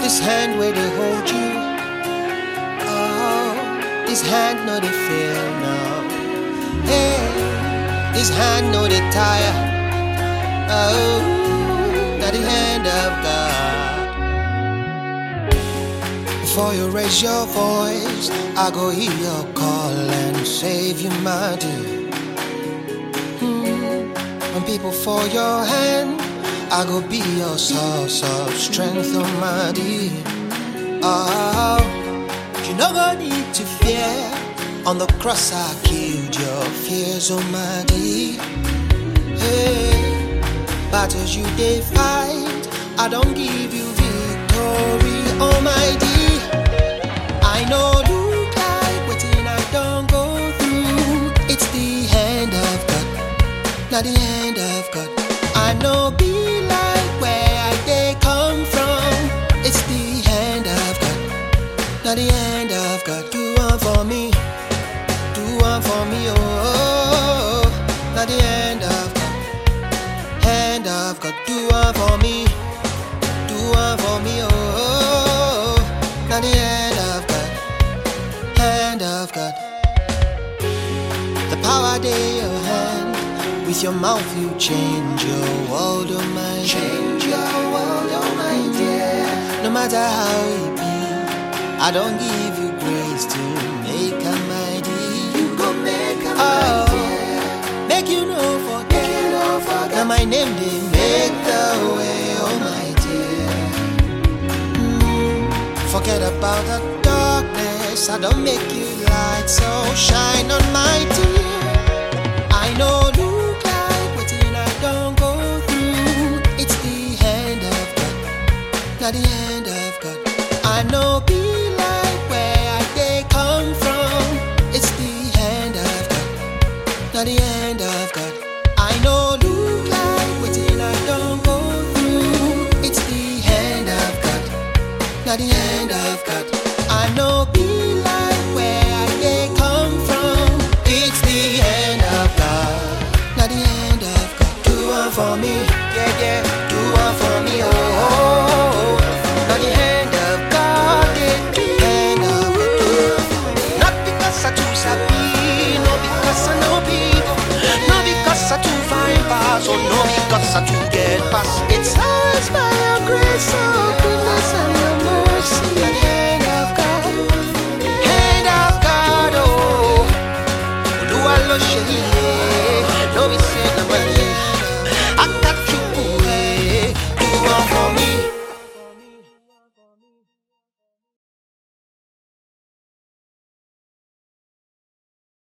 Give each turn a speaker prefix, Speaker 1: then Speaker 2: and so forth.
Speaker 1: This hand where they hold you, oh, this hand no they fail now. Hey, this hand no they tire. Oh, now the hand of God. Before you raise your voice, I go hear your call and save you, my dear. When people fall your hand, I go be your source of strength, oh my dear. Oh, you no go need to fear. On the cross I killed your fears, oh my dear. Hey, battles you they fight, I don't give you victory, oh my dear. I know look like waiting I don't go through. It's the hand of God, not the hand of God. I know be like where I they come from. It's the hand of God, not the hand of God. Do one for me, do one for me, oh, not the hand of God, hand of God. Do one for me, do one for me, oh, not the hand of God, hand of God. The power they your hand. With your mouth you change your world, oh my dear. Change your world, oh my dear. No matter how it be, I don't give you grace to make a my dear. You go make a my dear. Make you know forget. Now my name they make the way, oh my dear. Forget about the darkness, I don't make you light, so shine on my dear. I know not the hand of God. I know be like where they come from. It's the hand of God, not the hand of God. I know look like waiting I don't go through. It's the hand of God, not the hand of God. I know be like where they come from. It's the hand of God, not the hand of God. Do one for me, yeah, yeah. Do one for me, oh. Not the hand of God, hand of God. Not because I too sabi, no because I know people, no because I too find pass, or no because I too get past. It's